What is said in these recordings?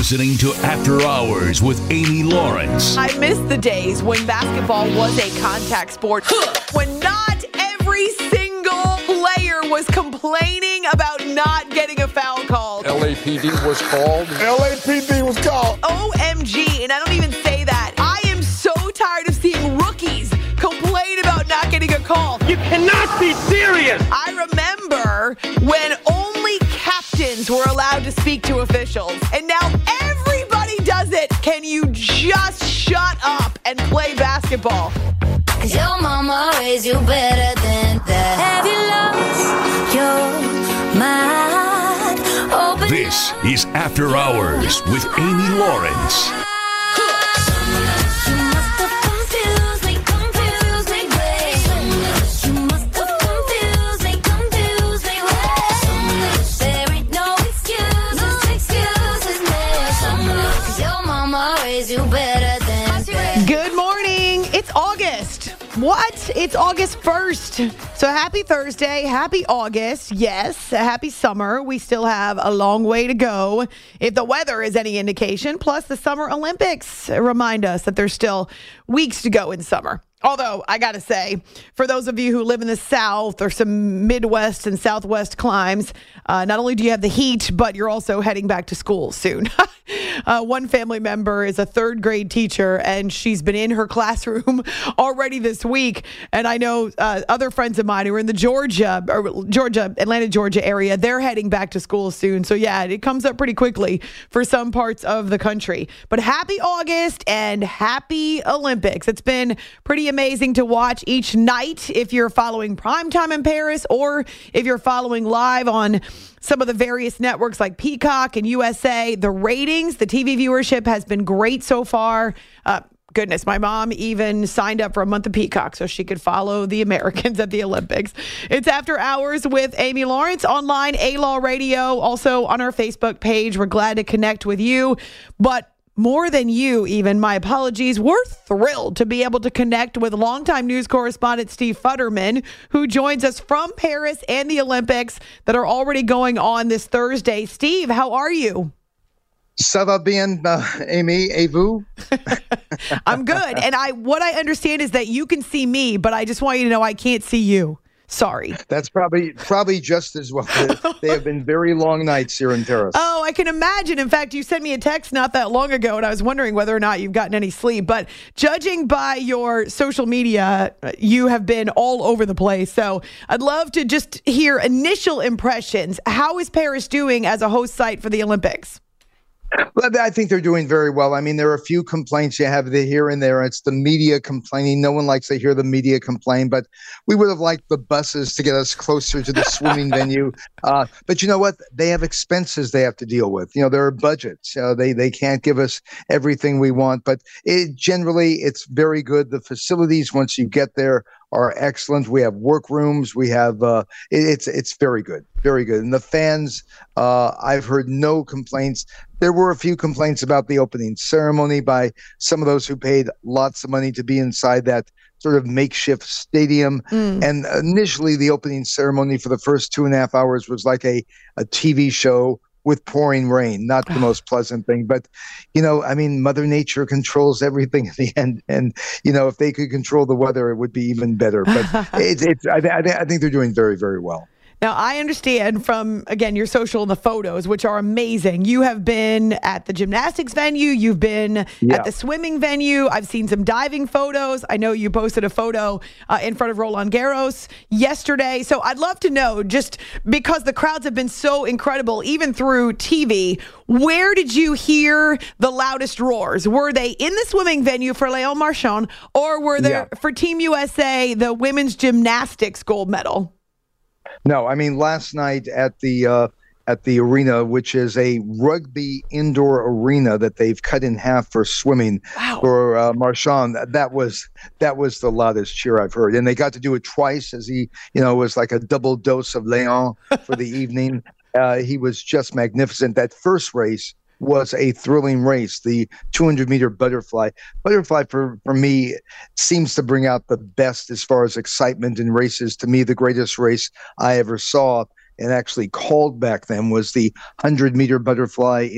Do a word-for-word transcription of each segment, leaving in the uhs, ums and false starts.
listening to After Hours with Amy Lawrence. I miss the days when basketball was a contact sport, when not every single player was complaining about not getting a foul called. L A P D was called. L A P D was called. O M G, and I don't even say that. I am so tired of seeing rookies complain about not getting a call. You cannot be serious. I remember when only captains were allowed to speak to officials, and now everybody does it. Can you just shut up and play basketball? Cause your mama raised you better than that. Have you lost your mind? Open This is After Hours with Amy Lawrence. Good morning. It's August. What? It's August first. So happy Thursday. Happy August. Yes. Happy summer. We still have a long way to go. If the weather is any indication, plus the Summer Olympics remind us that there's still weeks to go in summer. Although, I got to say, for those of you who live in the South or some Midwest and Southwest climes, uh, not only do you have the heat, but you're also heading back to school soon. uh, one family member is a third grade teacher, and she's been in her classroom already this week. And I know uh, other friends of mine who are in the Georgia, or Georgia, Atlanta, Georgia area, they're heading back to school soon. So, yeah, it comes up pretty quickly for some parts of the country. But happy August and happy Olympics. It's been pretty amazing to watch each night if you're following primetime in Paris or if you're following live on some of the various networks like Peacock and U S A. The ratings, the T V viewership has been great so far. Uh, goodness, my mom even signed up for a month of Peacock so she could follow the Americans at the Olympics. It's After Hours with Amy Lawrence, online, A-Law Radio, also on our Facebook page. We're glad to connect with you. But more than you, even, my apologies, we're thrilled to be able to connect with longtime news correspondent Steve Futterman, who joins us from Paris and the Olympics that are already going on this Thursday. Steve, how are you? Ça va bien, uh, Amy, et vous? I'm good. And I, what I understand is that you can see me, but I just want you to know I can't see you. Sorry. That's probably probably just as well. They have been very long nights here in Paris. Oh, I can imagine. In fact, you sent me a text not that long ago, and I was wondering whether or not you've gotten any sleep. But judging by your social media, you have been all over the place. So I'd love to just hear initial impressions. How is Paris doing as a host site for the Olympics? Well, I think they're doing very well. I mean, there are a few complaints you have here and there. It's the media complaining. No one likes to hear the media complain, but we would have liked the buses to get us closer to the swimming venue. Uh, but you know what? They have expenses they have to deal with. You know, there are budgets. Uh, they they can't give us everything we want, but it, generally it's very good. The facilities, once you get there, are excellent. We have workrooms. We have uh, it, it's it's very good, very good. And the fans, uh, I've heard no complaints. There were a few complaints about the opening ceremony by some of those who paid lots of money to be inside that sort of makeshift stadium. Mm. And initially, the opening ceremony for the first two and a half hours was like a, a T V show with pouring rain, not the most pleasant thing. But, you know, I mean, Mother Nature controls everything in the end. And, you know, if they could control the weather, it would be even better. But it's, it's I, I, I think they're doing very, very well. Now, I understand from, again, your social and the photos, which are amazing. You have been at the gymnastics venue. You've been yeah. at the swimming venue. I've seen some diving photos. I know you posted a photo uh, in front of Roland Garros yesterday. So I'd love to know, just because the crowds have been so incredible, even through T V, where did you hear the loudest roars? Were they in the swimming venue for Léon Marchand, or were they yeah. for Team U S A, the women's gymnastics gold medal? No, I mean, last night at the uh, at the arena, which is a rugby indoor arena that they've cut in half for swimming wow. for uh, Marchand, that was that was the loudest cheer I've heard. And they got to do it twice, as he, you know, it was like a double dose of Léon for the evening. Uh, he was just magnificent. That first race was a thrilling race. The two hundred meter butterfly. Butterfly, for, for me, seems to bring out the best as far as excitement in races. To me, the greatest race I ever saw and actually called back then was the one hundred meter butterfly in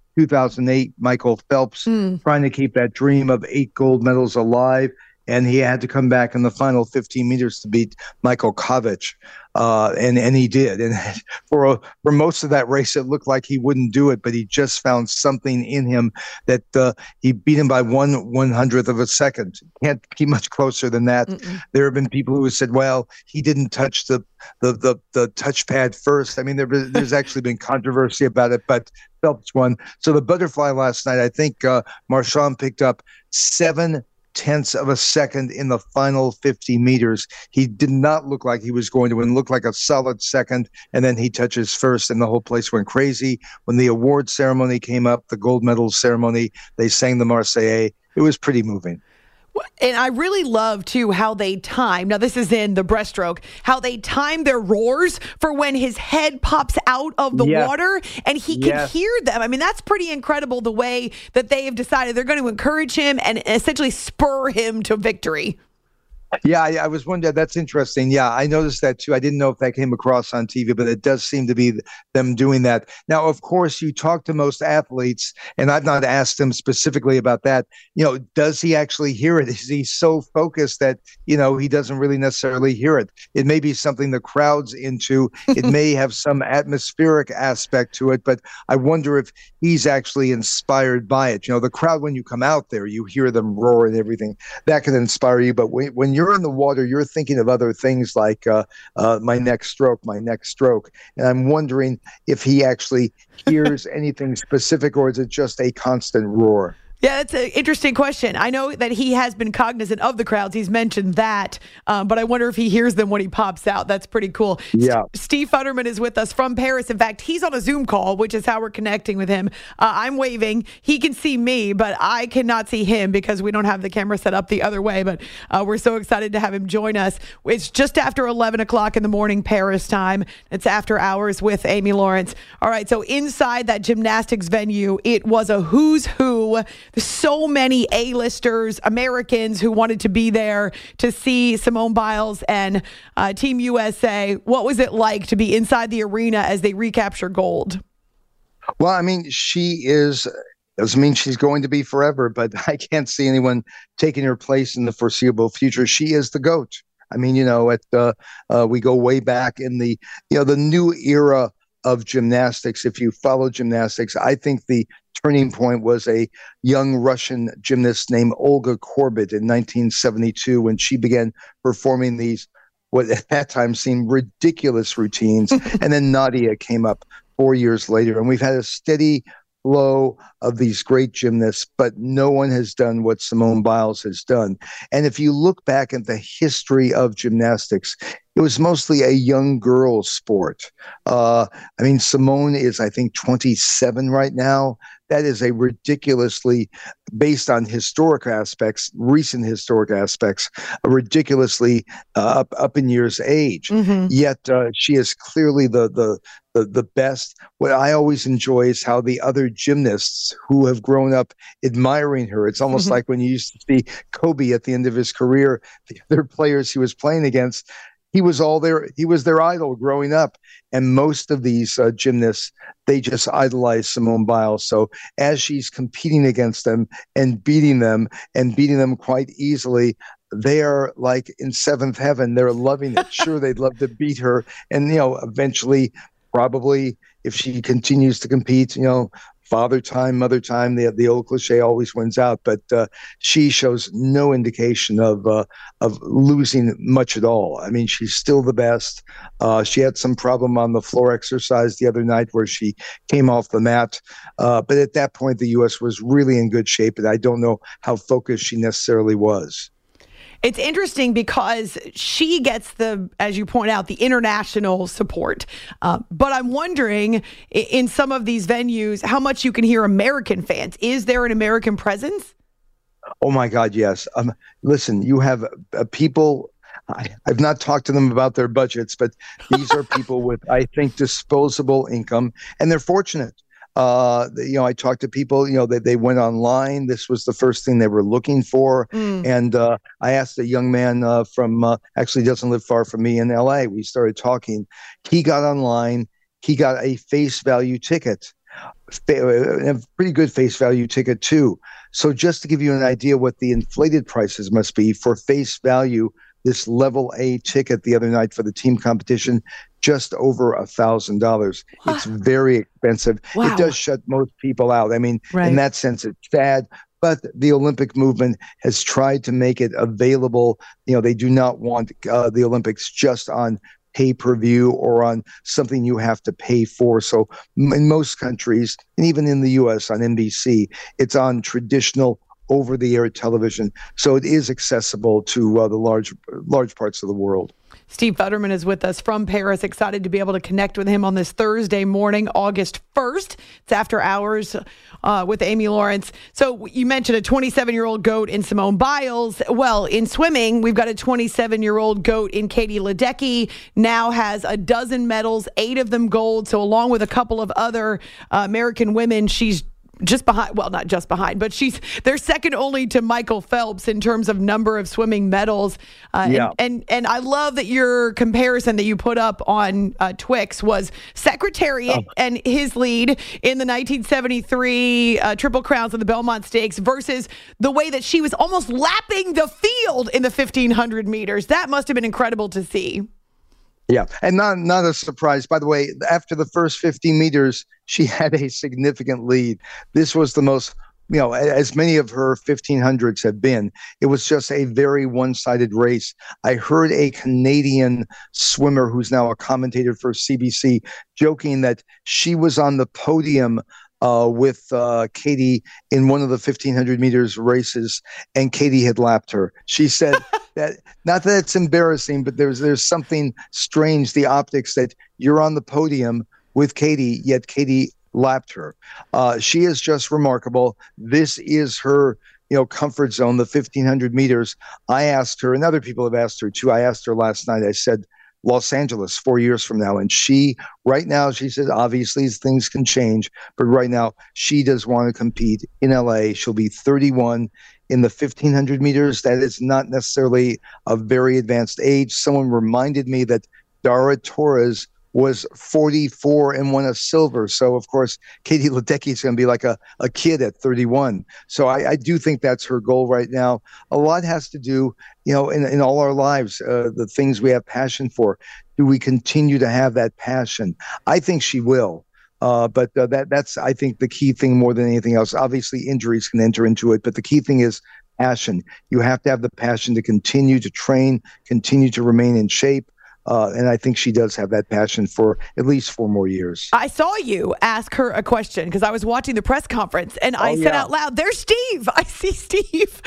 two thousand eight, Michael Phelps, Mm. trying to keep that dream of eight gold medals alive. And he had to come back in the final fifteen meters to beat Michael Kovic. Uh, and, and he did. And for a, for most of that race, it looked like he wouldn't do it, but he just found something in him that uh, he beat him by one one hundredth of a second. Can't be much closer than that. Mm-mm. There have been people who have said, well, he didn't touch the the the, the touchpad first. I mean, there, there's actually been controversy about it, but Phelps won. So the butterfly last night, I think uh, Marchand picked up seven tenths of a second in the final fifty meters. He did not look like he was going to win, looked like a solid second, and then he touches first, and the whole place went crazy. When the award ceremony came up, the gold medal ceremony, they sang the Marseillaise. It was pretty moving. And I really love, too, how they time. Now, this is in the breaststroke, how they time their roars for when his head pops out of the yes. water and he can yes. hear them. I mean, that's pretty incredible the way that they have decided they're going to encourage him and essentially spur him to victory. Yeah, I, I was wondering. That's interesting. Yeah, I noticed that too. I didn't know if that came across on T V, but it does seem to be them doing that. Now, of course, you talk to most athletes, and I've not asked them specifically about that. You know, does he actually hear it? Is he so focused that, you know, he doesn't really necessarily hear it? It may be something the crowd's into. It may have some atmospheric aspect to it, but I wonder if he's actually inspired by it. You know, the crowd, when you come out there, you hear them roar and everything. That can inspire you, but when, when you're You're in the water, you're thinking of other things like uh, uh, my next stroke, my next stroke. And I'm wondering if he actually hears anything specific, or is it just a constant roar? Yeah, that's an interesting question. I know that he has been cognizant of the crowds. He's mentioned that, um, but I wonder if he hears them when he pops out. That's pretty cool. Yeah. S- Steve Futterman is with us from Paris. In fact, he's on a Zoom call, which is how we're connecting with him. Uh, I'm waving. He can see me, but I cannot see him because we don't have the camera set up the other way. But uh, we're so excited to have him join us. It's just after eleven o'clock in the morning, Paris time. It's after hours with Amy Lawrence. All right, so inside that gymnastics venue, it was a who's who. There's so many A-listers, Americans who wanted to be there to see Simone Biles and uh, Team U S A. What was it like to be inside the arena as they recapture gold? Well, I mean, she is, doesn't mean she's going to be forever, but I can't see anyone taking her place in the foreseeable future. She is the GOAT. I mean, you know, at uh, uh, we go way back in the, you know, the new era of gymnastics. If you follow gymnastics, I think the turning point was a young Russian gymnast named Olga Korbut in nineteen seventy-two when she began performing these, what at that time seemed ridiculous routines. And then Nadia came up four years later. And we've had a steady flow of these great gymnasts, but no one has done what Simone Biles has done. And if you look back at the history of gymnastics, it was mostly a young girls sport. Uh, I mean, Simone is, I think, twenty-seven right now. That is a ridiculously, based on historic aspects, recent historic aspects, a ridiculously uh, up up in years age. Mm-hmm. Yet uh, she is clearly the the the the best. What I always enjoy is how the other gymnasts who have grown up admiring her. It's almost mm-hmm. like when you used to see Kobe at the end of his career, the other players he was playing against. He was all their, he was their idol growing up. And most of these uh, gymnasts, they just idolize Simone Biles. So as she's competing against them and beating them and beating them quite easily, they are like in seventh heaven. They're loving it. Sure, they'd love to beat her. And, you know, eventually, probably if she continues to compete, you know, father time, mother time, the the old cliche always wins out. But uh, she shows no indication of uh, of losing much at all. I mean, she's still the best. Uh, she had some problem on the floor exercise the other night where she came off the mat. Uh, but at that point, the U S was really in good shape, and I don't know how focused she necessarily was. It's interesting because she gets the, as you point out, the international support. Uh, but I'm wondering, in some of these venues, how much you can hear American fans. Is there an American presence? Oh, my God, yes. Um, listen, you have uh, people. I, I've not talked to them about their budgets, but these are people with, I think, disposable income, and they're fortunate. Uh, you know, I talked to people, you know, they, they went online. This was the first thing they were looking for. Mm. And uh, I asked a young man uh, from, uh, actually doesn't live far from me in L A. We started talking. He got online. He got a face value ticket. a pretty good face value ticket too. So just to give you an idea what the inflated prices must be for face value, this level A ticket the other night for the team competition, just over a thousand dollars. It's very expensive. Wow. It does shut most people out. I mean, Right. in that sense, it's sad. But the Olympic movement has tried to make it available. You know, they do not want uh, the Olympics just on pay-per-view or on something you have to pay for. So in most countries, and even in the U S on N B C, it's on traditional over-the-air television. So it is accessible to uh, the large, large parts of the world. Steve Futterman is with us from Paris. Excited to be able to connect with him on this Thursday morning, August first. It's after hours uh, with Amy Lawrence. So you mentioned a twenty-seven-year-old GOAT in Simone Biles. Well, in swimming, we've got a twenty-seven-year-old GOAT in Katie Ledecky. Now has a dozen medals, eight of them gold. So along with a couple of other uh, American women, she's just behind, well, not just behind, but she's, they're second only to Michael Phelps in terms of number of swimming medals. Uh, Yeah. and, and, and I love that your comparison that you put up on uh, Twix was Secretariat Oh. and his lead in the nineteen seventy-three uh, Triple Crowns of the Belmont Stakes versus the way that she was almost lapping the field in the fifteen hundred meters. That must have been incredible to see. Yeah, and not not a surprise. By the way, after the first fifty meters, she had a significant lead. This was the most, you know, as many of her fifteen hundreds have been. It was just a very one-sided race. I heard a Canadian swimmer who's now a commentator for C B C joking that she was on the podium uh, with uh, Katie in one of the fifteen hundred meters races, and Katie had lapped her. She said that, not that it's embarrassing, but there's there's something strange, the optics that you're on the podium with Katie, yet Katie lapped her. Uh, she is just remarkable. This is her, you know, comfort zone, the fifteen hundred meters. I asked her, and other people have asked her too. I asked her last night, I said, Los Angeles four years from now. And she, right now, she says, obviously things can change, but right now she does want to compete in L A. She'll be thirty-one in the fifteen hundred meters. That is not necessarily a very advanced age. Someone reminded me that Dara Torres was forty-four and won a silver. So, of course, Katie Ledecky is going to be like a, a kid at thirty-one. So I, I do think that's her goal right now. A lot has to do, you know, in, in all our lives, uh, the things we have passion for. Do we continue to have that passion? I think she will. Uh, but uh, that that's, I think, the key thing more than anything else. Obviously, injuries can enter into it, but the key thing is passion. You have to have the passion to continue to train, continue to remain in shape. Uh, and I think she does have that passion for at least four more years. I saw you ask her a question because I was watching the press conference and I Oh, said yeah. out loud, there's Steve. I see Steve.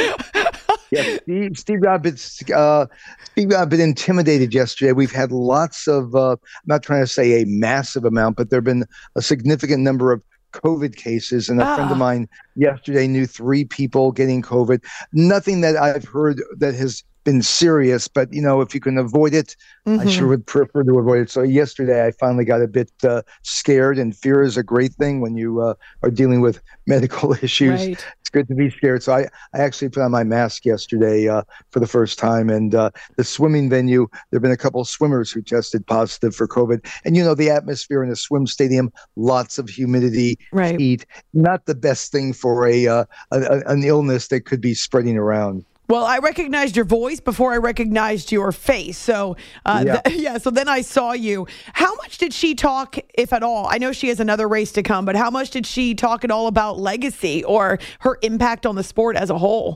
Yeah, Steve, Steve got a bit, uh, Steve got a bit intimidated yesterday. We've had lots of, uh, I'm not trying to say a massive amount, but there have been a significant number of COVID cases. And a Ah. friend of mine yesterday knew three people getting COVID. Nothing that I've heard that has been serious, but you know, if you can avoid it, I sure would prefer to avoid it. So yesterday I finally got a bit uh, scared, and fear is a great thing when you uh, are dealing with medical issues. Right. It's good to be scared. So I, I actually put on my mask yesterday uh, for the first time. And uh, the swimming venue, there have been a couple of swimmers who tested positive for COVID. And you know, the atmosphere in a swim stadium, lots of humidity, Right. heat, not the best thing for a, uh, a, a an illness that could be spreading around. Well, I recognized your voice before I recognized your face. So, uh, Yeah. th- yeah. So then I saw you. How much did she talk, if at all? I know she has another race to come, but how much did she talk at all about legacy or her impact on the sport as a whole?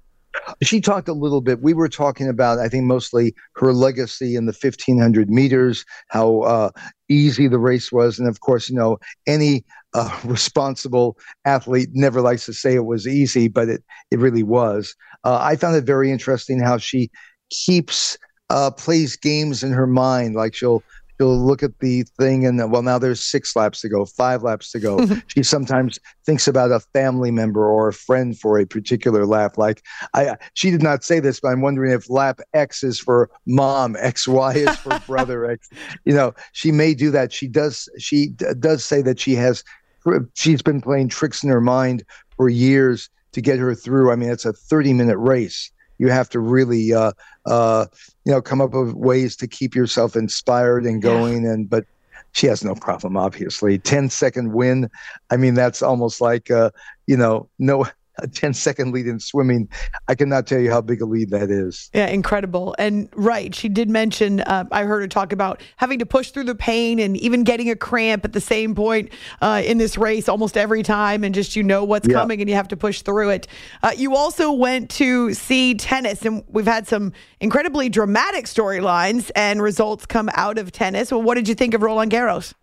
She talked a little bit. We were talking about, I think, mostly her legacy in the fifteen hundred meters, how uh, easy the race was. And of course, you know, any uh, responsible athlete never likes to say it was easy, but it, it really was. Uh, I found it very interesting how she keeps, uh, plays games in her mind. Like she'll, she'll look at the thing and, well, now there's six laps to go, five laps to go. She sometimes thinks about a family member or a friend for a particular lap. Like I, she did not say this, but I'm wondering if lap X is for mom, X, Y is for brother, X. You know, she may do that. She does. She d- does say that she has. She's been playing tricks in her mind for years to get her through. I mean, it's a thirty minute race. You have to really, uh, uh, you know, come up with ways to keep yourself inspired and going. And but She has no problem, obviously. ten second win. I mean, that's almost like, uh, you know, no a ten second lead in swimming. I cannot tell you how big a lead that is. Yeah, incredible. And right, she did mention, uh, I heard her talk about having to push through the pain and even getting a cramp at the same point uh, in this race almost every time. And just, you know what's yeah. coming and you have to push through it. Uh, you also went to see tennis, and we've had some incredibly dramatic storylines and results come out of tennis. Well, what did you think of Roland Garros?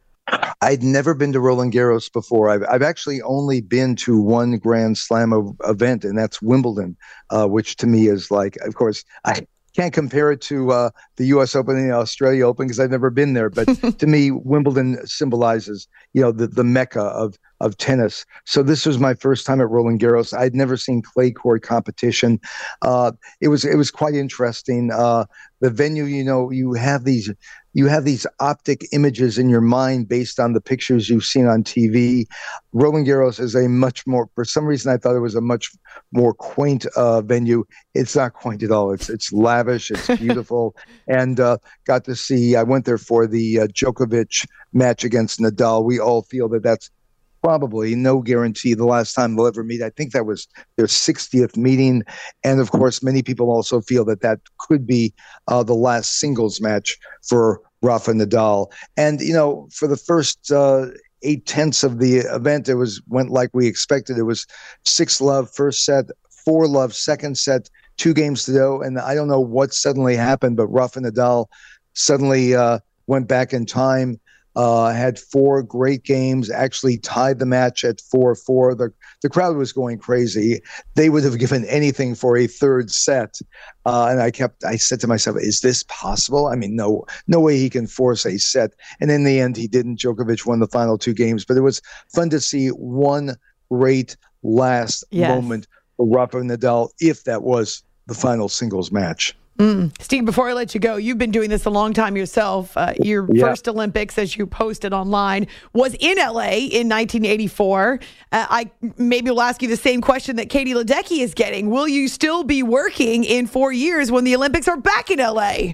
I'd never been to Roland Garros before. I've, I've actually only been to one Grand Slam of, event, and that's Wimbledon, uh, which to me is like, of course, I can't compare it to uh, the U S Open and the Australia Open because I've never been there. But to me, Wimbledon symbolizes, you know, the, the mecca of of tennis. So this was my first time at Roland Garros. I'd never seen clay court competition. Uh, it was it was quite interesting. Uh, the venue, you know, you have these you have these optic images in your mind based on the pictures you've seen on T V. Roland Garros is a much more, for some reason, I thought it was a much more quaint uh, venue. It's not quaint at all. It's it's lavish. It's beautiful. and uh, got to see, I went there for the uh, Djokovic match against Nadal. We all feel that that's probably, no guarantee, the last time they'll ever meet. I think that was their sixtieth meeting. And of course, many people also feel that that could be uh, the last singles match for Rafa Nadal. And, you know, for the first uh, eight tenths of the event, it was went like we expected. It was six love first set, four love second set, two games to go. And I don't know what suddenly happened, but Rafa Nadal suddenly uh, went back in time. Uh, had four great games, actually tied the match at four four. The, the crowd was going crazy. They would have given anything for a third set. Uh, and I kept, I said to myself, is this possible? I mean, no, no way he can force a set. And in the end, he didn't. Djokovic won the final two games, but it was fun to see one great last yes. moment for Rafa Nadal, if that was the final singles match. Mm. Steve, before I let you go, you've been doing this a long time yourself. Uh, your yeah. first Olympics, as you posted online, was in L A in nineteen eighty-four. Uh, I maybe will ask you the same question that Katie Ledecky is getting. Will you still be working in four years when the Olympics are back in L A?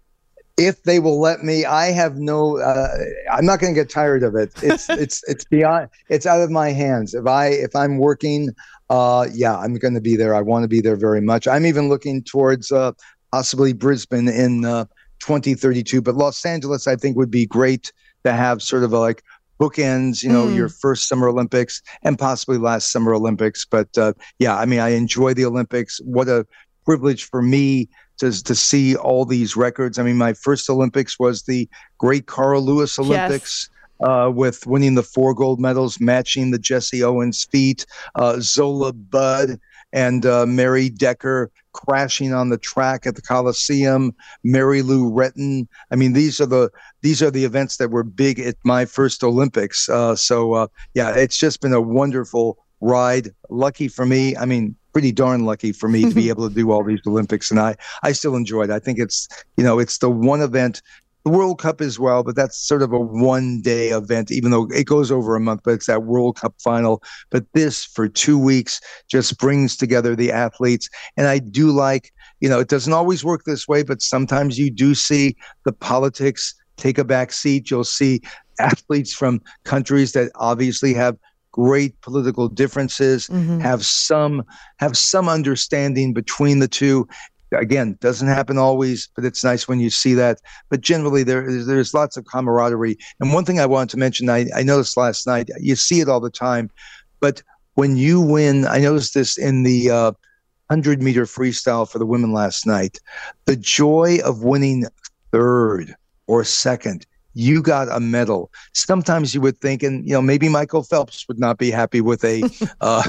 If they will let me. I have no. Uh, I'm not going to get tired of it. It's it's it's beyond. It's out of my hands. If I if I'm working, uh, yeah, I'm going to be there. I want to be there very much. I'm even looking towards. Uh, Possibly Brisbane in uh, twenty thirty-two, but Los Angeles, I think, would be great to have sort of a, like bookends, you know, mm. your first Summer Olympics and possibly last Summer Olympics. But uh, yeah, I mean, I enjoy the Olympics. What a privilege for me to to see all these records. I mean, my first Olympics was the great Carl Lewis Olympics. Yes. Uh, with winning the four gold medals, matching the Jesse Owens feat, uh, Zola Budd and uh, Mary Decker crashing on the track at the Coliseum, Mary Lou Retton. I mean, these are the these are the events that were big at my first Olympics. Uh, so uh, yeah, it's just been a wonderful ride. Lucky for me. I mean, pretty darn lucky for me to be able to do all these Olympics, and I I still enjoy it. I think it's you know it's the one event. The World Cup as well, but that's sort of a one-day event, even though it goes over a month, but it's that World Cup final. But this, for two weeks, just brings together the athletes. And I do like, you know, it doesn't always work this way, but sometimes you do see the politics take a back seat. You'll see athletes from countries that obviously have great political differences, mm-hmm. have some have some understanding between the two. Again, doesn't happen always, but it's nice when you see that. But generally, there is there's lots of camaraderie. And one thing I wanted to mention, I, I noticed last night, you see it all the time, but when you win, I noticed this in the uh, one hundred meter freestyle for the women last night, the joy of winning third or second. You got a medal. Sometimes you would think, and you know, maybe Michael Phelps would not be happy with a uh,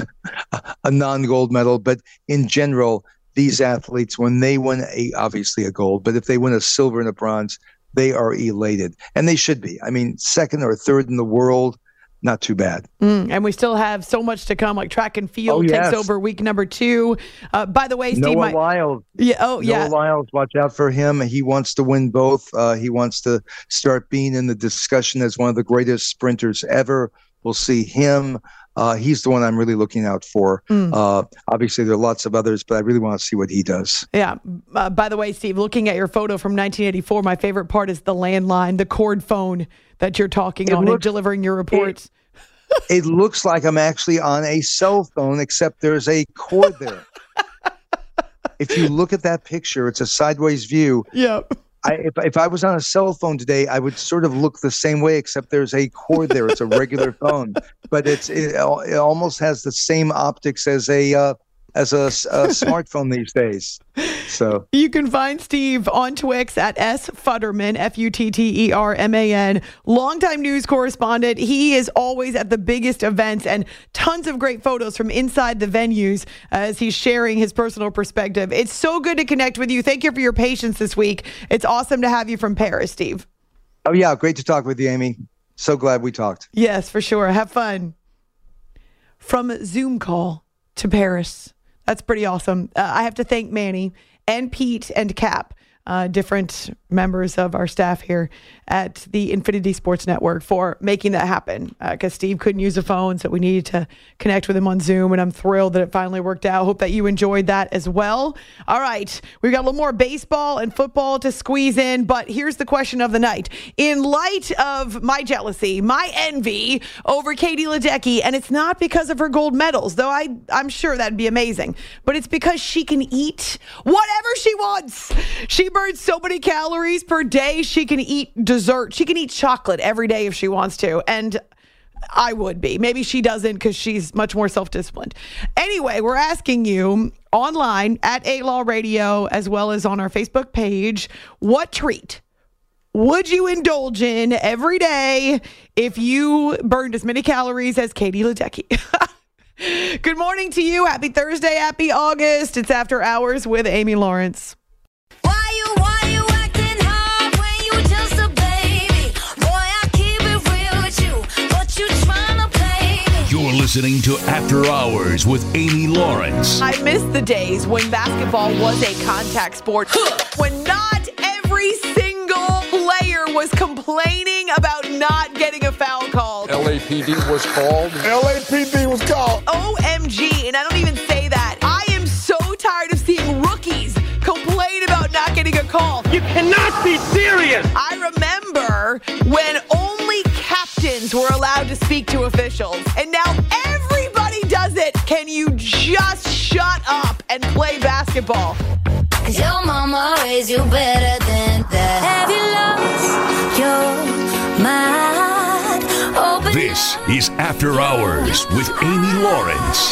a non-gold medal, but in general, these athletes, when they win a obviously a gold, but if they win a silver and a bronze, they are elated, and they should be. I mean, second or third in the world, not too bad. Mm, and we still have so much to come, like track and field oh, yes. takes over week number two. Uh, by the way, Steve, Noah my, Lyles. Yeah, oh, yeah. Noah Lyles, watch out for him. He wants to win both. Uh, he wants to start being in the discussion as one of the greatest sprinters ever. We'll see him. Uh, he's the one I'm really looking out for. Mm. Uh, obviously, there are lots of others, but I really want to see what he does. Yeah. Uh, by the way, Steve, looking at your photo from nineteen eighty-four, my favorite part is the landline, the cord phone that you're talking it on looks, and delivering your reports. It, it looks like I'm actually on a cell phone, except there's a cord there. If you look at that picture, it's a sideways view. Yep. I, if, if I was on a cell phone today, I would sort of look the same way, except there's a cord there. It's a regular phone, but it's it, it almost has the same optics as a uh, as a, a smartphone these days. So you can find Steve on Twix at S Futterman, F U T T E R M A N, longtime news correspondent. He is always at the biggest events and tons of great photos from inside the venues as he's sharing his personal perspective. It's so good to connect with you. Thank you for your patience this week. It's awesome to have you from Paris, Steve. Oh, yeah. Great to talk with you, Amy. So glad we talked. Yes, for sure. Have fun. From Zoom call to Paris. That's pretty awesome. Uh, I have to thank Manny and Pete and Cap, uh, different members of our staff here at the Infinity Sports Network, for making that happen. Because uh, Steve couldn't use a phone, so we needed to connect with him on Zoom, and I'm thrilled that it finally worked out. Hope that you enjoyed that as well. All right, we've got a little more baseball and football to squeeze in, but here's the question of the night. In light of my jealousy, my envy over Katie Ledecky, and it's not because of her gold medals, though I, I'm sure that'd be amazing, but it's because she can eat whatever she wants. She burns so many calories per day, she can eat dessert. She can eat chocolate every day if she wants to. And I would be. Maybe she doesn't because she's much more self-disciplined. Anyway, we're asking you online at A-Law Radio as well as on our Facebook page, what treat would you indulge in every day if you burned as many calories as Katie Ledecky? Good morning to you. Happy Thursday. Happy August. It's After Hours with Amy Lawrence. Why you, why you acting hard when you just a baby? Boy, I keep it real with you, but you tryna play me. You're listening to After Hours with Amy Lawrence. I miss the days when basketball was a contact sport, when not every single player was complaining about not getting a foul called. L A P D was called. L A P D was called. O M G, and I don't even say that. I am so tired of seeing rookies complain about not getting a call. You cannot be serious. I remember when only captains were allowed to speak to officials, and now everybody does it. Can you just shut up and play basketball? Cause your mama raised you better than that. Have you lost your mind? Open This is After Hours with Amy Lawrence.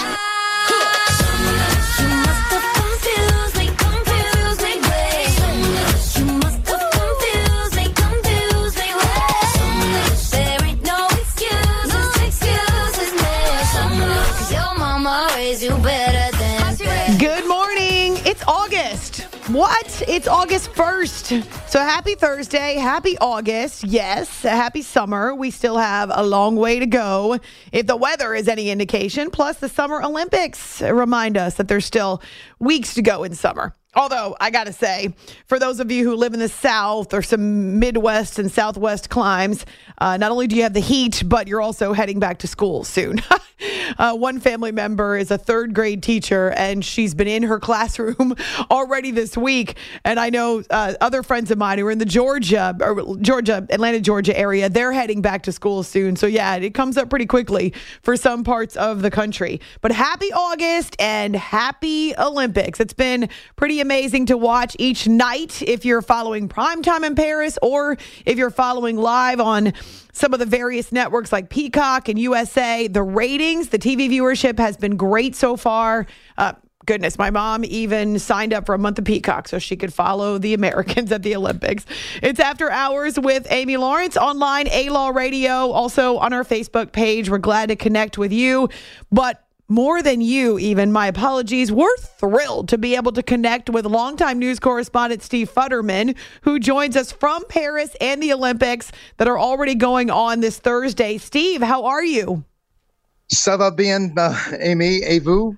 You must have confused me, confused me, wait. You must have confused me, confused me, wait. There ain't no excuses, excuses, man. Cause your mama raised you better than that. Good morning. It's August. What? It's August first. So happy Thursday. Happy August. Yes. Happy summer. We still have a long way to go if the weather is any indication. Plus the Summer Olympics remind us that there's still weeks to go in summer. Although, I got to say, for those of you who live in the South or some Midwest and Southwest climes, uh, not only do you have the heat, but you're also heading back to school soon. uh, one family member is a third grade teacher, and she's been in her classroom already this week. And I know uh, other friends of mine who are in the Georgia, or Georgia, Atlanta, Georgia area, they're heading back to school soon. So, yeah, it comes up pretty quickly for some parts of the country. But happy August and happy Olympics. It's been pretty amazing to watch each night if you're following primetime in Paris or if you're following live on some of the various networks like Peacock and U S A. The ratings, the T V viewership has been great so far. Uh, goodness, my mom even signed up for a month of Peacock so she could follow the Americans at the Olympics. It's After Hours with Amy Lawrence online, A-Law Radio, also on our Facebook page. We're glad to connect with you, but more than you, even, my apologies. We're thrilled to be able to connect with longtime news correspondent Steve Futterman, who joins us from Paris and the Olympics that are already going on this Thursday. Steve, how are you? Ça va bien, uh, Amy, et vous?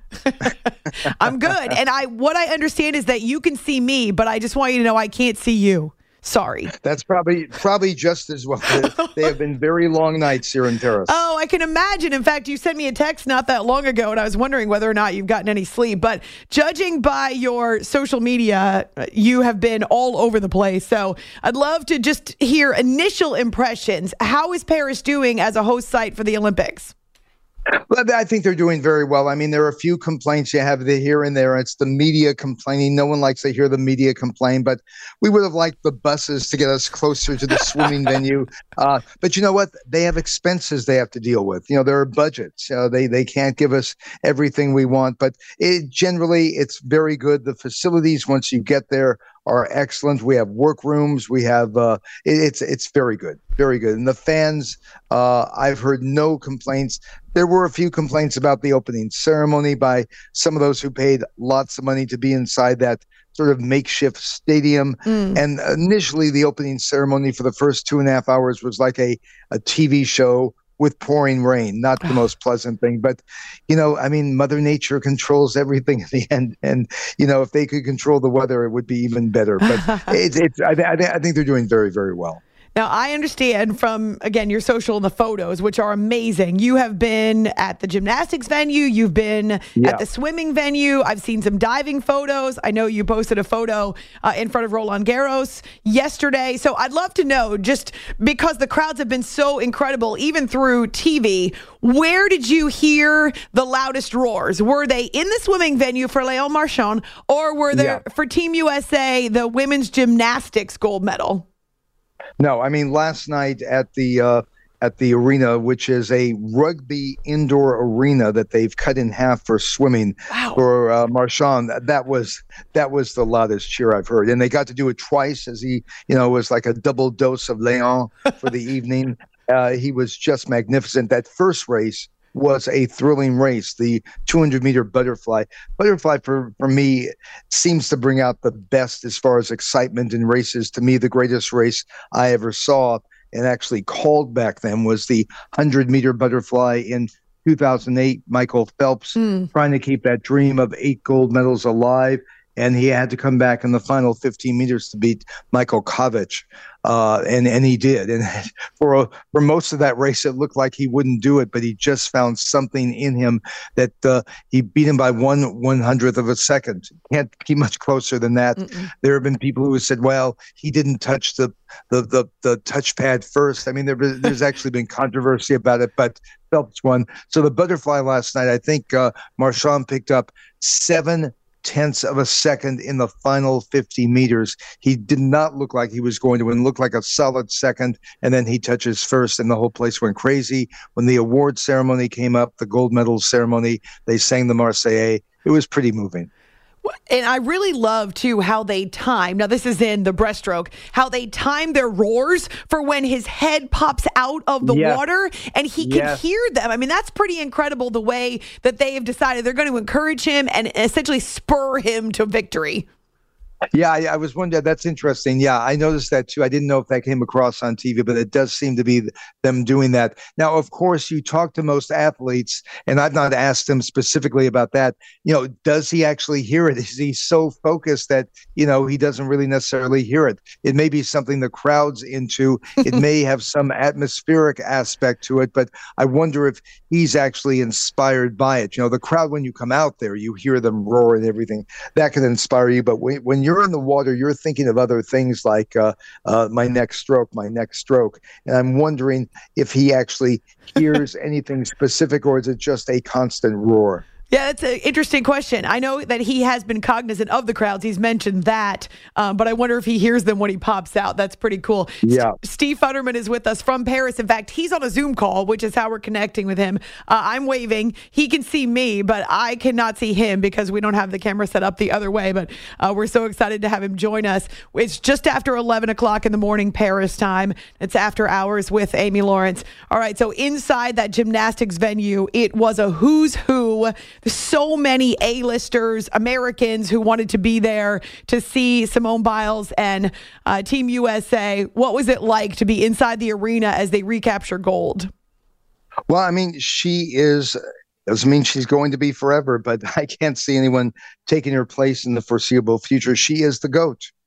I'm good. And I, what I understand is that you can see me, but I just want you to know I can't see you. Sorry. That's probably probably just as well. They have been very long nights here in Paris. Oh, I can imagine. In fact, you sent me a text not that long ago, and I was wondering whether or not you've gotten any sleep. But judging by your social media, you have been all over the place. So I'd love to just hear initial impressions. How is Paris doing as a host site for the Olympics? Well, I think they're doing very well. I mean, there are a few complaints you have the here and there. It's the media complaining. No one likes to hear the media complain, but we would have liked the buses to get us closer to the swimming venue. Uh, but you know what? They have expenses they have to deal with. You know, there are budgets. Uh, they they can't give us everything we want, but it, generally it's very good. The facilities, once you get there, are excellent. We have workrooms. We have uh, it, it's it's very good, very good. And the fans, uh, I've heard no complaints. There were a few complaints about the opening ceremony by some of those who paid lots of money to be inside that sort of makeshift stadium. Mm. And initially, the opening ceremony for the first two and a half hours was like a, a T V show with pouring rain, not the most pleasant thing. But, you know, I mean, Mother Nature controls everything in the end. And, you know, if they could control the weather, it would be even better. But it's, it's I, I, I think they're doing very, very well. Now, I understand from, again, your social and the photos, which are amazing. You have been at the gymnastics venue. You've been yeah. at the swimming venue. I've seen some diving photos. I know you posted a photo uh, in front of Roland Garros yesterday. So I'd love to know, just because the crowds have been so incredible, even through T V, where did you hear the loudest roars? Were they in the swimming venue for Léon Marchand, or were they yeah. for Team U S A, the women's gymnastics gold medal? No, I mean, last night at the uh, at the arena, which is a rugby indoor arena that they've cut in half for swimming wow. for uh, Marchand, that was that was the loudest cheer I've heard. And they got to do it twice, as he, you know, was like a double dose of Léon for the evening. Uh, he was just magnificent. That first race was a thrilling race. The two hundred meter butterfly. Butterfly, for, for me, seems to bring out the best as far as excitement in races. To me, the greatest race I ever saw and actually called back then was the one hundred meter butterfly in two thousand eight. Michael Phelps mm. trying to keep that dream of eight gold medals alive. And he had to come back in the final fifteen meters to beat Michael Kovic. Uh, and, and he did. And for a, for most of that race, it looked like he wouldn't do it, but he just found something in him that uh, he beat him by one one hundredth of a second. Can't be much closer than that. Mm-mm. There have been people who said, well, he didn't touch the the the, the touchpad first. I mean, there, there's actually been controversy about it, but Phelps won. So the butterfly last night, I think uh, Marchand picked up seven tenths of a second in the final fifty meters. He did not look like he was going to win, looked like a solid second, and then he touches first, and the whole place went crazy. When the award ceremony came up, the gold medal ceremony, they sang the Marseillaise. It was pretty moving. And I really love, too, how they time. Now, this is in the breaststroke, how they time their roars for when his head pops out of the yes. water and he can yes. hear them. I mean, that's pretty incredible, the way that they have decided they're going to encourage him and essentially spur him to victory. Yeah, I, I was wondering. That's interesting. Yeah, I noticed that too. I didn't know if that came across on T V, but it does seem to be them doing that. Now, of course, you talk to most athletes, and I've not asked him specifically about that. You know, does he actually hear it? Is he so focused that, you know, he doesn't really necessarily hear it? It may be something the crowd's into. It may have some atmospheric aspect to it, but I wonder if he's actually inspired by it. You know, the crowd, when you come out there, you hear them roar and everything. That can inspire you, but when, when you're in the water, you're thinking of other things like uh, uh, my next stroke, my next stroke. And I'm wondering if he actually hears anything specific, or is it just a constant roar? Yeah, that's an interesting question. I know that he has been cognizant of the crowds. He's mentioned that, um, but I wonder if he hears them when he pops out. That's pretty cool. Yeah. St- Steve Futterman is with us from Paris. In fact, he's on a Zoom call, which is how we're connecting with him. Uh, I'm waving. He can see me, but I cannot see him because we don't have the camera set up the other way. But uh, we're so excited to have him join us. It's just after eleven o'clock in the morning, Paris time. It's after hours with Amy Lawrence. All right, so inside that gymnastics venue, it was a who's who. So many A-listers, Americans who wanted to be there to see Simone Biles and uh, Team U S A. What was it like to be inside the arena as they recapture gold? Well, I mean, she is, doesn't mean she's going to be forever, but I can't see anyone taking her place in the foreseeable future. She is the GOAT.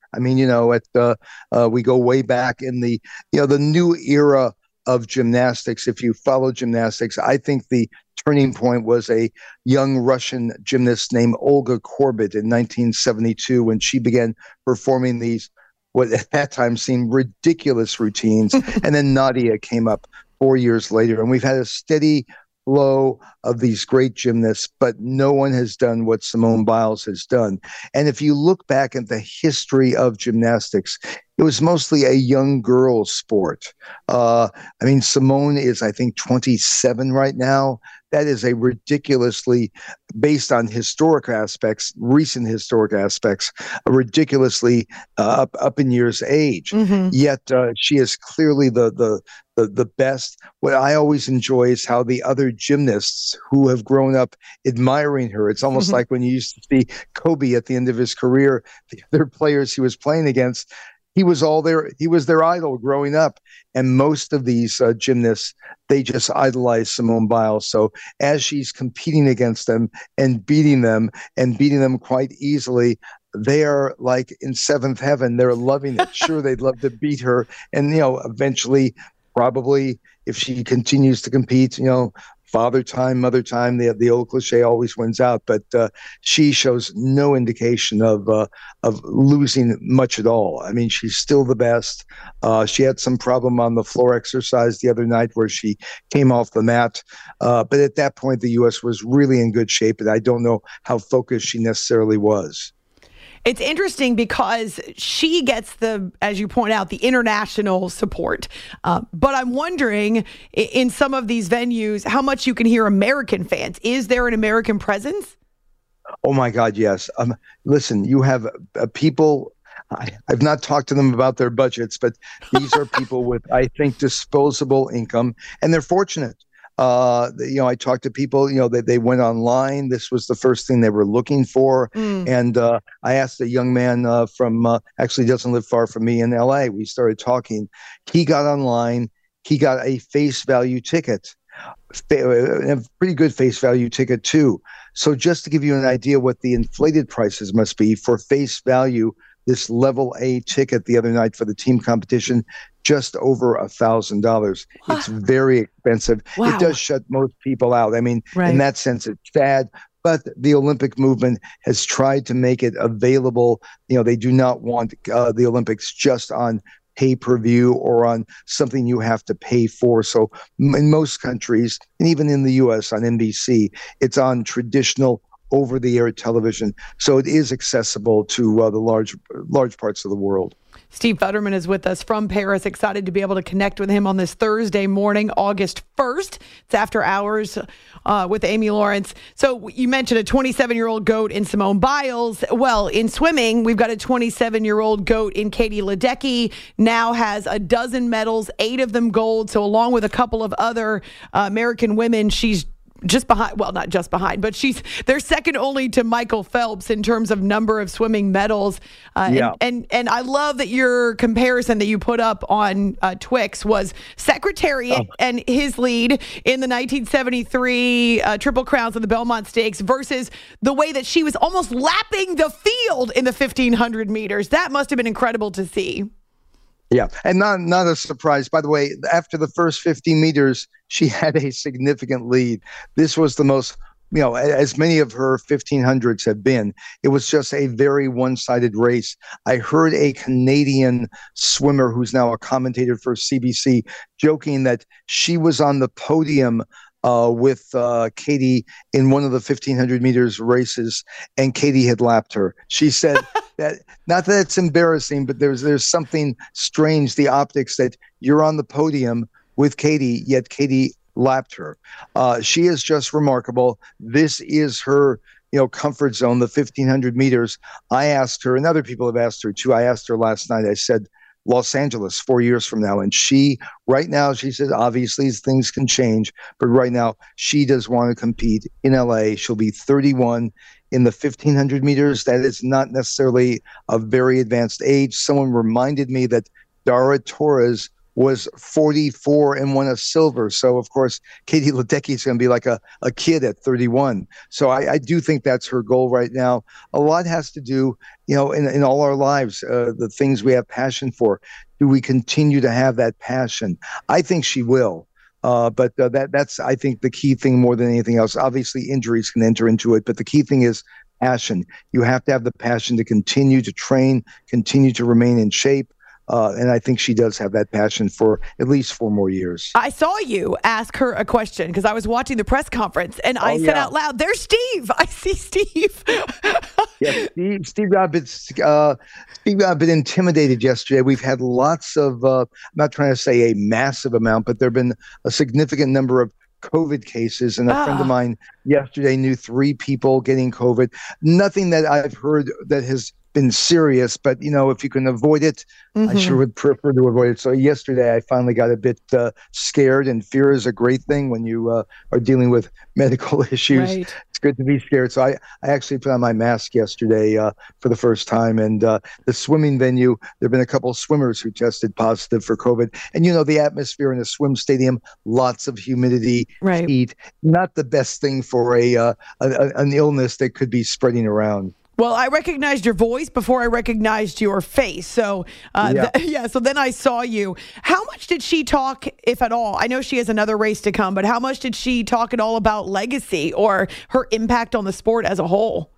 I mean, you know, at uh, uh, we go way back in the, you know, the new era of gymnastics. If you follow gymnastics, I think the turning point was a young Russian gymnast named Olga Korbut in nineteen seventy-two when she began performing these, what at that time seemed ridiculous routines. And then Nadia came up four years later. And we've had a steady flow of these great gymnasts, but no one has done what Simone Biles has done. And if you look back at the history of gymnastics, it was mostly a young girls sport. Uh, I mean, Simone is, I think, twenty-seven right now. That is a ridiculously, based on historic aspects, recent historic aspects, a ridiculously uh, up, up in years age. Mm-hmm. Yet uh, she is clearly the, the the the best. What I always enjoy is how the other gymnasts who have grown up admiring her. It's almost Mm-hmm. like when you used to see Kobe at the end of his career, the other players he was playing against. He was all their he was their idol growing up, and most of these uh, gymnasts, they just idolize Simone Biles. So as she's competing against them and beating them and beating them quite easily, they are like in seventh heaven. They're loving it. Sure, they'd love to beat her, and you know, eventually, probably if she continues to compete, you know, father time, mother time, the the old cliche always wins out. But uh, she shows no indication of uh, of losing much at all. I mean, she's still the best. Uh, she had some problem on the floor exercise the other night where she came off the mat. Uh, but at that point, the U S was really in good shape, and I don't know how focused she necessarily was. It's interesting because she gets the, as you point out, the international support. Uh, but I'm wondering, i- in some of these venues, how much you can hear American fans. Is there an American presence? Oh my God, yes. Um, listen, you have uh, people. I, I've not talked to them about their budgets, but these are people with, I think, disposable income, and they're fortunate. Uh, you know, I talked to people, you know, they, they went online. This was the first thing they were looking for. Mm. And uh, I asked a young man uh, from, uh, actually doesn't live far from me in L A. We started talking. He got online. He got a face value ticket, a pretty good face value ticket too. So just to give you an idea what the inflated prices must be for face value, this level A ticket the other night for the team competition, just over a thousand dollars. It's very expensive. Wow. It does shut most people out. I mean, Right. in that sense, it's sad. But the Olympic movement has tried to make it available. You know, they do not want uh, the Olympics just on pay-per-view or on something you have to pay for. So m- in most countries, and even in the U S on N B C, it's on traditional over-the-air television. So it is accessible to uh, the large large parts of the world. Steve Futterman is with us from Paris. Excited to be able to connect with him on this Thursday morning, August first. It's after hours uh, with Amy Lawrence. So you mentioned a twenty-seven-year-old GOAT in Simone Biles. Well, in swimming, we've got a twenty-seven-year-old GOAT in Katie Ledecky. Now has a dozen medals, eight of them gold. So along with a couple of other uh, American women, she's just behind, well, not just behind, but she's, they're second only to Michael Phelps in terms of number of swimming medals. Uh, Yeah. and, and, and I love that your comparison that you put up on uh, Twix was Secretariat Oh. and his lead in the nineteen seventy-three uh, Triple Crowns of the Belmont Stakes versus the way that she was almost lapping the field in the fifteen hundred meters. That must have been incredible to see. Yeah, and not not a surprise. By the way, after the first fifty meters, she had a significant lead. This was the most, you know, as many of her fifteen hundreds have been. It was just a very one-sided race. I heard a Canadian swimmer who's now a commentator for C B C joking that she was on the podium uh, with uh, Katie in one of the fifteen hundred meters races, and Katie had lapped her. She said that, not that it's embarrassing, but there's there's something strange, the optics that you're on the podium with Katie, yet Katie lapped her. Uh, she is just remarkable. This is her, you know, comfort zone, the fifteen hundred meters. I asked her, and other people have asked her too. I asked her last night, I said, Los Angeles four years from now. And she, right now, she said, obviously things can change, but right now she does want to compete in L A. She'll be thirty-one in the fifteen hundred meters. That is not necessarily a very advanced age. Someone reminded me that Dara Torres was forty-four and won a silver. So, of course, Katie Ledecky is going to be like a, a kid at thirty-one. So I, I do think that's her goal right now. A lot has to do, you know, in, in all our lives, uh, the things we have passion for. Do we continue to have that passion? I think she will. Uh, but uh, that that's, I think, the key thing more than anything else. Obviously, injuries can enter into it, but the key thing is passion. You have to have the passion to continue to train, continue to remain in shape. Uh, and I think she does have that passion for at least four more years. I saw you ask her a question because I was watching the press conference and I Oh, said yeah. out loud, "There's Steve. I see Steve." Yeah, Steve, Steve got a bit, uh, Steve got a bit intimidated yesterday. We've had lots of, uh, I'm not trying to say a massive amount, but there have been a significant number of COVID cases. And a Ah. friend of mine yesterday knew three people getting COVID. Nothing that I've heard that has been serious, but you know, if you can avoid it, I sure would prefer to avoid it. So yesterday I finally got a bit uh, scared, and fear is a great thing when you uh, are dealing with medical issues. Right. It's good to be scared. So I, I actually put on my mask yesterday uh, for the first time. And uh, the swimming venue, there have been a couple of swimmers who tested positive for COVID. And you know, the atmosphere in a swim stadium, lots of humidity, Right. heat, not the best thing for a, uh, a, a an illness that could be spreading around. Well, I recognized your voice before I recognized your face. So, uh, Yeah. th- yeah. So then I saw you. How much did she talk, if at all? I know she has another race to come, but how much did she talk at all about legacy or her impact on the sport as a whole?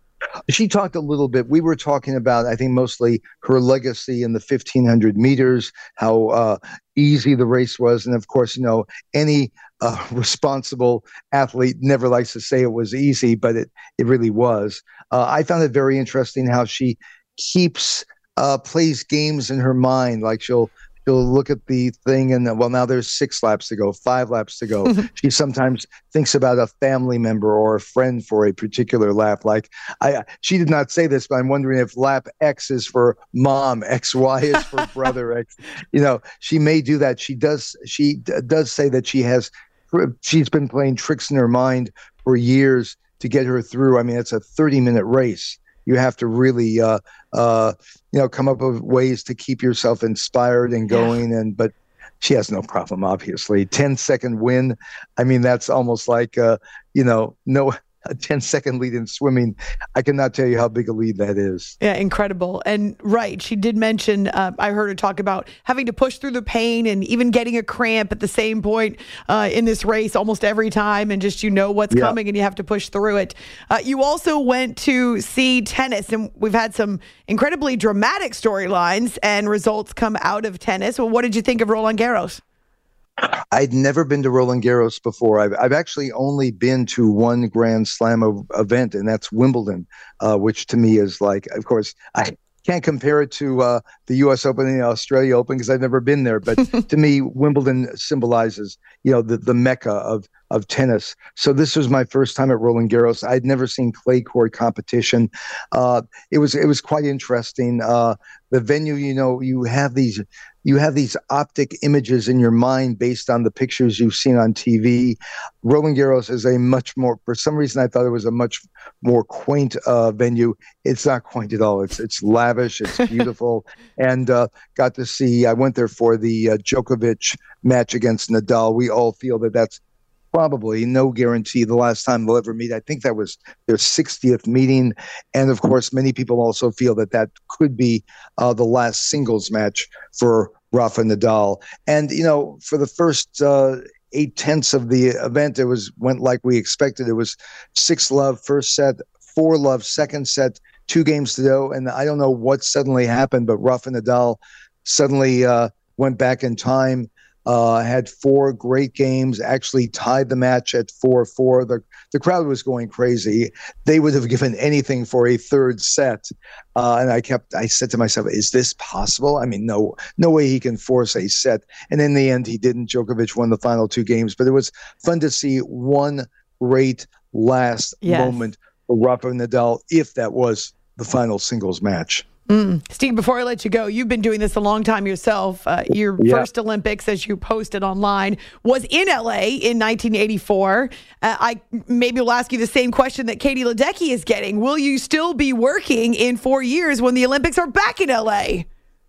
She talked a little bit. We were talking about, I think, mostly her legacy in the fifteen hundred meters, how uh, easy the race was. And of course, you know, any uh, responsible athlete never likes to say it was easy, but it, it really was. Uh, I found it very interesting how she keeps, uh, plays games in her mind. Like she'll, she'll look at the thing and, well, now there's six laps to go, five laps to go. She sometimes thinks about a family member or a friend for a particular lap. Like I, she did not say this, but I'm wondering if lap X is for mom, X, Y is for brother, X. You know, she may do that. She does. She d- does say that she has. She's been playing tricks in her mind for years to get her through. I mean, it's a thirty minute race. You have to really, uh, uh, you know, come up with ways to keep yourself inspired and going. And but she has no problem, obviously. ten second win. I mean, that's almost like, uh, you know, no a ten second lead in swimming. I cannot tell you how big a lead that is. Yeah, incredible. And right, she did mention, uh, I heard her talk about having to push through the pain and even getting a cramp at the same point uh, in this race almost every time. And just, you know what's Yeah. coming and you have to push through it. Uh, you also went to see tennis, and we've had some incredibly dramatic storylines and results come out of tennis. Well, what did you think of Roland Garros? I'd never been to Roland Garros before. I've, I've actually only been to one Grand Slam of, event, and that's Wimbledon, uh, which to me is like, of course, I can't compare it to uh, the U S Open and the Australia Open because I've never been there. But to me, Wimbledon symbolizes, you know, the, the mecca of of tennis. So this was my first time at Roland Garros. I'd never seen clay court competition. Uh, it was it was quite interesting. Uh, the venue, you know, you have these you have these optic images in your mind based on the pictures you've seen on T V. Roland Garros is a much more, for some reason, I thought it was a much more quaint uh, venue. It's not quaint at all. It's it's lavish. It's beautiful. And uh, got to see, I went there for the uh, Djokovic match against Nadal. We all feel that that's probably no guarantee the last time they'll ever meet. I think that was their sixtieth meeting. And of course, many people also feel that that could be uh, the last singles match for Rafa Nadal. And, you know, for the first uh, eight tenths of the event, it was went like we expected. It was six love first set, four love second set, two games to go. And I don't know what suddenly happened, but Rafa Nadal suddenly uh, went back in time. Uh, had four great games, actually tied the match at four four. The, the crowd was going crazy. They would have given anything for a third set. Uh, and I kept, I said to myself, is this possible? I mean, no, no way he can force a set. And in the end, he didn't. Djokovic won the final two games, but it was fun to see one great last Yes. moment for Rafa Nadal, if that was the final singles match. Mm. Steve, before I let you go, you've been doing this a long time yourself. Uh, your Yeah. first Olympics, as you posted online, was in L A in nineteen eighty-four. Uh, I maybe will ask you the same question that Katie Ledecky is getting. Will you still be working in four years when the Olympics are back in L A?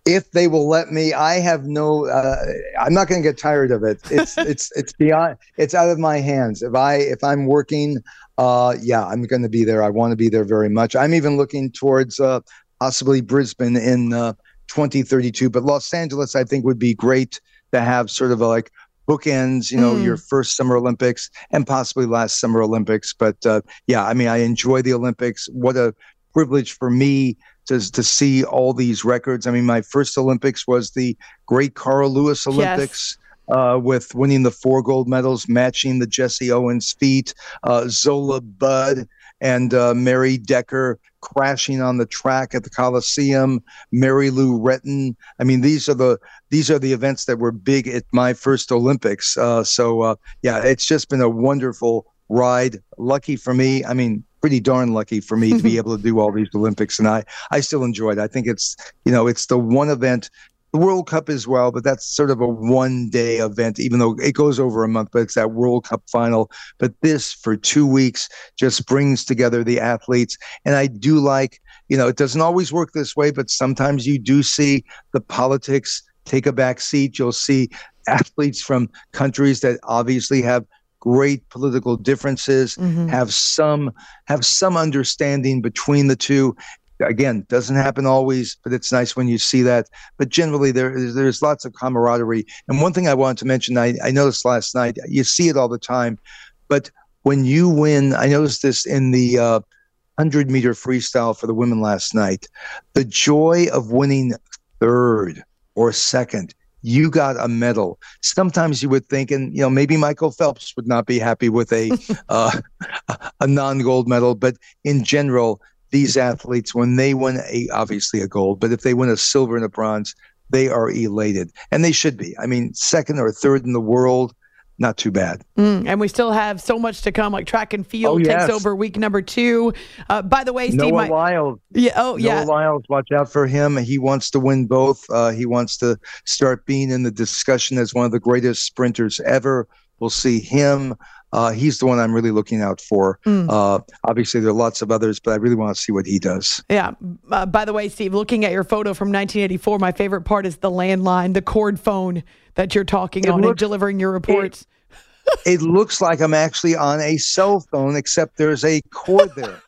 If they will let me, I have no. Uh, I'm not going to get tired of it. It's it's it's beyond. It's out of my hands. If I if I'm working, uh, yeah, I'm going to be there. I want to be there very much. I'm even looking towards uh, possibly Brisbane in uh, twenty thirty-two, but Los Angeles, I think, would be great to have sort of a, like bookends. You know, mm. your first Summer Olympics and possibly last Summer Olympics. But uh, yeah, I mean, I enjoy the Olympics. What a privilege for me to, to see all these records. I mean, my first Olympics was the great Carl Lewis Olympics, yes. uh, with winning the four gold medals, matching the Jesse Owens feat, uh, Zola Budd and uh, Mary Decker crashing on the track at the Coliseum, Mary Lou Retton. I mean, these are the these are the events that were big at my first Olympics. Uh, so uh, yeah, it's just been a wonderful ride. Lucky for me. I mean, pretty darn lucky for me to be able to do all these Olympics, and I, I still enjoy it. I think it's, you know, it's the one event, the World Cup as well, but that's sort of a one-day event, even though it goes over a month, but it's that World Cup final. But this, for two weeks, just brings together the athletes, and I do like, you know, it doesn't always work this way, but sometimes you do see the politics take a back seat. You'll see athletes from countries that obviously have great political differences, mm-hmm. have some have some understanding between the two. Again, doesn't happen always, but it's nice when you see that. But generally, there there's lots of camaraderie. And one thing I wanted to mention, I, I noticed last night, you see it all the time, but when you win, I noticed this in the uh, one hundred meter freestyle for the women last night, the joy of winning third or second. You got a medal. Sometimes you would think, and you know, maybe Michael Phelps would not be happy with a uh, a non-gold medal, but in general, these athletes, when they win a obviously a gold, but if they win a silver and a bronze, they are elated, and they should be. I mean, second or third in the world, not too bad. Mm, and we still have so much to come, like track and field oh, yes. takes over week number two. Uh, by the way, Steve, Noah my, Lyles. Yeah, oh, yeah. Noah Lyles, watch out for him. He wants to win both. Uh, he wants to start being in the discussion as one of the greatest sprinters ever. We'll see him. Uh, he's the one I'm really looking out for. Mm. Uh, obviously, there are lots of others, but I really want to see what he does. Yeah. Uh, by the way, Steve, looking at your photo from nineteen eighty-four, my favorite part is the landline, the cord phone that you're talking it on looks, and delivering your reports. It, it looks like I'm actually on a cell phone, except there's a cord there.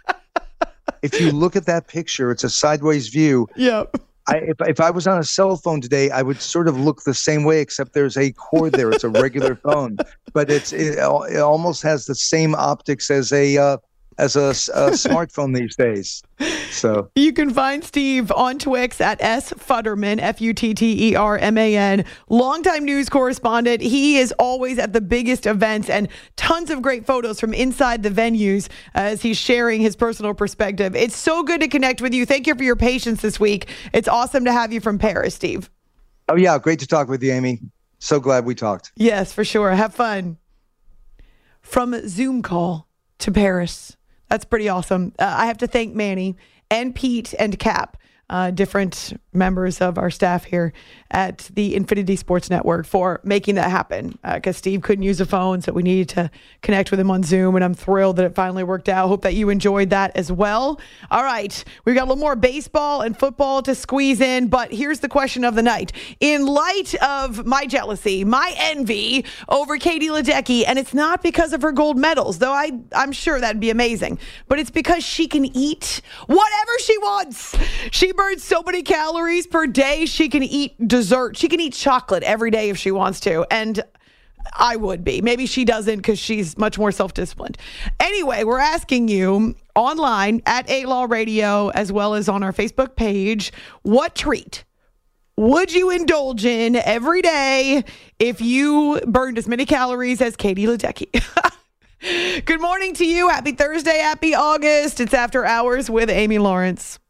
If you look at that picture, it's a sideways view. Yep. I, if, if I was on a cell phone today, I would sort of look the same way, except there's a cord there. It's a regular phone, but it's it, it almost has the same optics as a uh, as a, a smartphone these days. So you can find Steve on Twix at S Futterman, F U T T E R M A N, longtime news correspondent. He is always at the biggest events and tons of great photos from inside the venues as he's sharing his personal perspective. It's so good to connect with you. Thank you for your patience this week. It's awesome to have you from Paris, Steve. Oh, yeah. Great to talk with you, Amy. So glad we talked. Yes, for sure. Have fun. From Zoom call to Paris. That's pretty awesome. Uh, I have to thank Manny and Pete and Cap, uh, different members of our staff here at the Infinity Sports Network, for making that happen. Because uh, Steve couldn't use a phone, so we needed to connect with him on Zoom, and I'm thrilled that it finally worked out. Hope that you enjoyed that as well. All right, we've got a little more baseball and football to squeeze in, but here's the question of the night. In light of my jealousy, my envy over Katie Ledecky, and it's not because of her gold medals, though I, I'm sure that'd be amazing, but it's because she can eat whatever she wants. She burns so many calories per day. She can eat dessert. She can eat chocolate every day if she wants to. And I would be. Maybe she doesn't because she's much more self-disciplined. Anyway, we're asking you online at eight Law Radio, as well as on our Facebook page, what treat would you indulge in every day if you burned as many calories as Katie Ledecky? Good morning to you. Happy Thursday. Happy August. It's After Hours with Amy Lawrence.